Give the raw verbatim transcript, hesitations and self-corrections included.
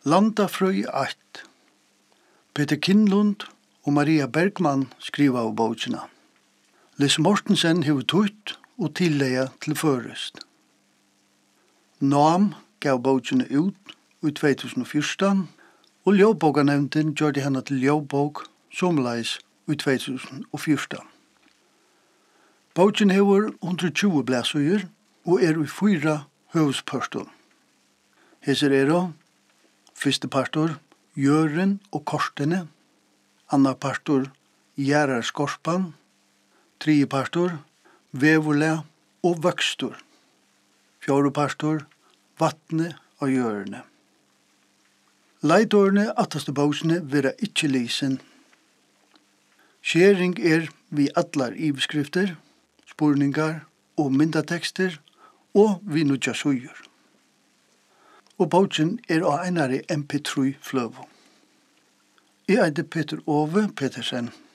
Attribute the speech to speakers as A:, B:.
A: Landafrøy eitt. Peter Kindlund og Maria Bergman skriva av bókina. Les Mortensen hefur tøtt og tillegja til førest. Nam gav bókina ut i tvey túsund og fjúrtan og Ljóðbókanevndin gjørði hana til ljóðbók somleis i tvey túsund og fjúrtan. Bókin hefur hundrað og tjúgu blæsøyer og er i fyra høvspørstur. Hesir eru fyrste partur Jøren og kortene, annar partur Gjerar skorpan, tredje partur Vevulega og vøkstur, fjórde partur Vatne og jørene. Leidårene ataste bókene vera ikkje lisen. Skjering er vi allar iveskrifter, spurningar og myndatekster og vi nudja suger. Og bókin er á einari M P tre fløvu. Jeg eide Peter Ove Petersen.